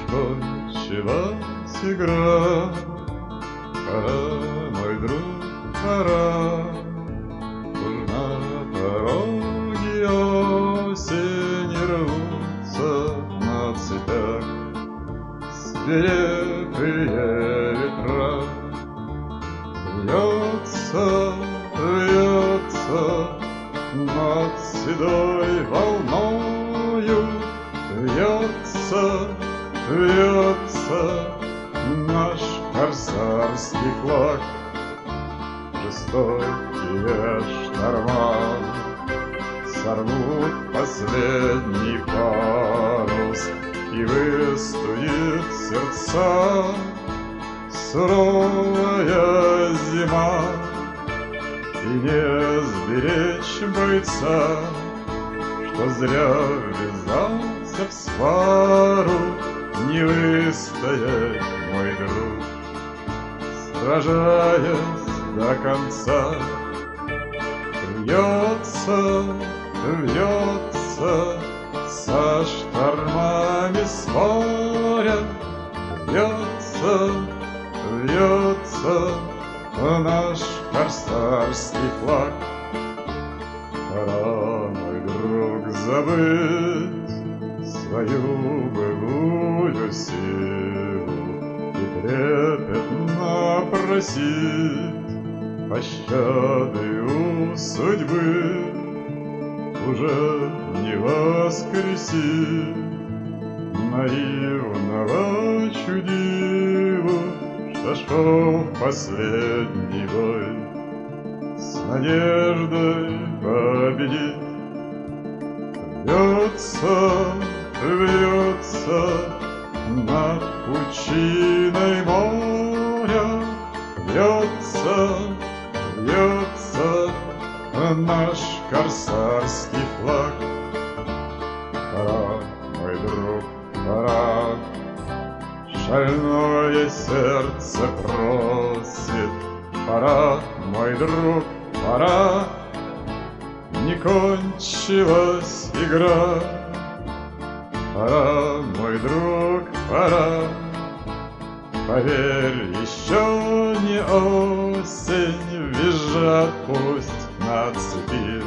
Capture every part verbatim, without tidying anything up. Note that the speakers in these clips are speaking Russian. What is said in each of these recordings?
кончилась игра. Пора, мой друг, пора. Уж на пороге осени рвутся на цветах свирепые ветра. Вьется, вьется над седой волною, вьется, вьется наш корсарский флаг. Жестокие шторма сорвут последний парус, и выстудит сердца суровая зима. И не сберечь бойца, что зря ввязался в свару, не выстоять, мой друг, сражаясь до конца. Вьется, вьется со штормами с моря, вьется, вьется наш корсарский флаг. Пора, мой друг, забыть свою былую силу и трепетно просить пощады у судьбы. Уже не воскреси наивного чудилу, что шел в последний бой с надеждой победить. Вьется, вьется над пучиной моря, вьется, вьется наш корсарский флаг. Пора, мой друг, пора, шальное сердце просит. Пора, мой друг, пора, не кончилась игра. Пора, мой друг, пора, поверь, еще не осень, визжат пусть на цепи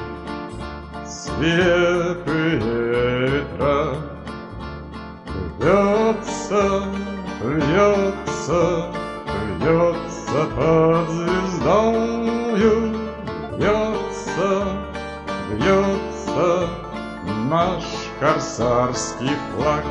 свирепые ветра. Вьется, вьется, вьется под звездою, вьется, вьется наш корсарский флаг.